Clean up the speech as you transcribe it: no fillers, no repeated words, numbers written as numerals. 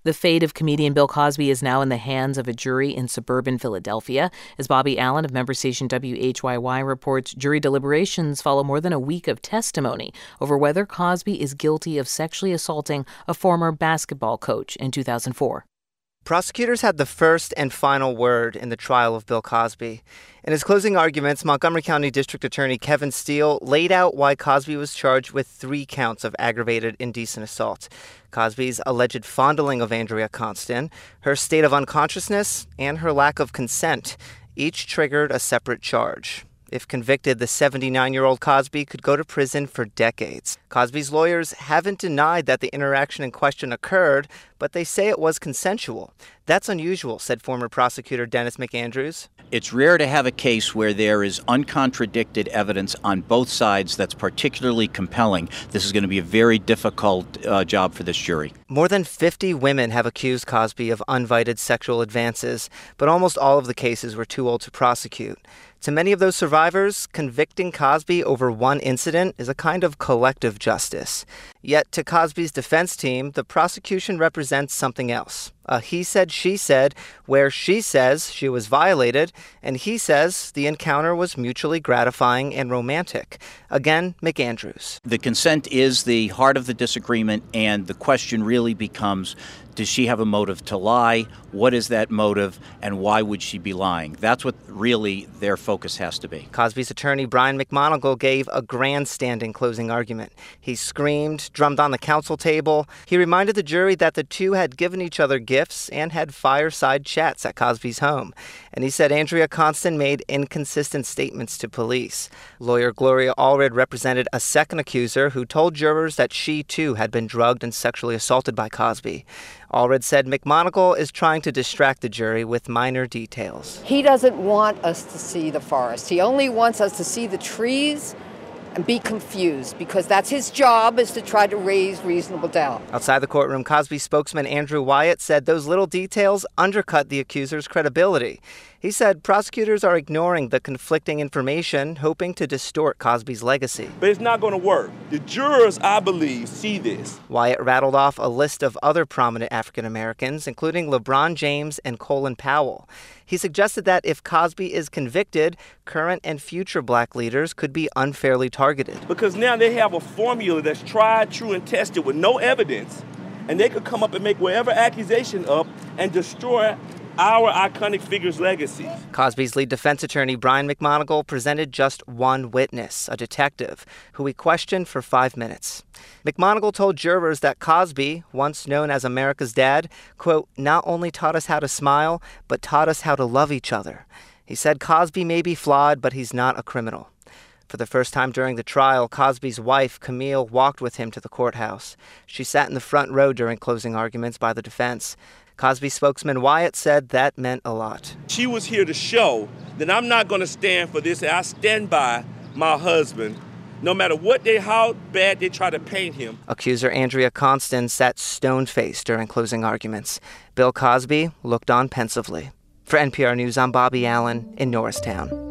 The fate of comedian Bill Cosby is now in the hands of a jury in suburban Philadelphia. As Bobby Allen of member station WHYY reports, jury deliberations follow more than a week of testimony over whether Cosby is guilty of sexually assaulting a former basketball coach in 2004. Prosecutors had the first and final word in the trial of Bill Cosby. In his closing arguments, Montgomery County District Attorney Kevin Steele laid out why Cosby was charged with 3 counts of aggravated indecent assault: Cosby's alleged fondling of Andrea Constand, her state of unconsciousness, and her lack of consent. Each triggered a separate charge. If convicted, the 79-year-old Cosby could go to prison for decades. Cosby's lawyers haven't denied that the interaction in question occurred, but they say it was consensual. That's unusual, said former prosecutor Dennis McAndrews. It's rare to have a case where there is uncontradicted evidence on both sides that's particularly compelling. This is going to be a very difficult job for this jury. More than 50 women have accused Cosby of uninvited sexual advances, but almost all of the cases were too old to prosecute. To many of those survivors, convicting Cosby over one incident is a kind of collective justice. Yet to Cosby's defense team, the prosecution represents something else. A he said, she said, where she says she was violated, and he says the encounter was mutually gratifying and romantic. Again, McAndrews. The consent is the heart of the disagreement, and the question really becomes, does she have a motive to lie? What is that motive, and why would she be lying? That's what really their focus has to be. Cosby's attorney, Brian McMonagle, gave a grandstanding closing argument. He screamed, drummed on the counsel table. He reminded the jury that the two had given each other gifts and had fireside chats at Cosby's home. And he said Andrea Constand made inconsistent statements to police. Lawyer Gloria Allred represented a second accuser who told jurors that she, too, had been drugged and sexually assaulted by Cosby. Allred said McMonagle is trying to distract the jury with minor details. He doesn't want us to see the forest. He only wants us to see the trees and be confused, because that's his job, is to try to raise reasonable doubt. Outside the courtroom, Cosby spokesman Andrew Wyatt said those little details undercut the accuser's credibility. He said prosecutors are ignoring the conflicting information, hoping to distort Cosby's legacy. But it's not going to work. The jurors, I believe, see this. Wyatt rattled off a list of other prominent African Americans, including LeBron James and Colin Powell. He suggested that if Cosby is convicted, current and future black leaders could be unfairly targeted. Because now they have a formula that's tried, true, and tested with no evidence, and they could come up and make whatever accusation up and destroy our iconic figure's legacy. Cosby's lead defense attorney, Brian McMonagle, presented just one witness, a detective, who he questioned for 5 minutes. McMonagle told jurors that Cosby, once known as America's dad, quote, not only taught us how to smile, but taught us how to love each other. He said Cosby may be flawed, but he's not a criminal. For the first time during the trial, Cosby's wife, Camille, walked with him to the courthouse. She sat in the front row during closing arguments by the defense. Cosby spokesman Wyatt said that meant a lot. She was here to show that I'm not going to stand for this. I stand by my husband, no matter how bad they try to paint him. Accuser Andrea Constand sat stone-faced during closing arguments. Bill Cosby looked on pensively. For NPR News, I'm Bobby Allen in Norristown.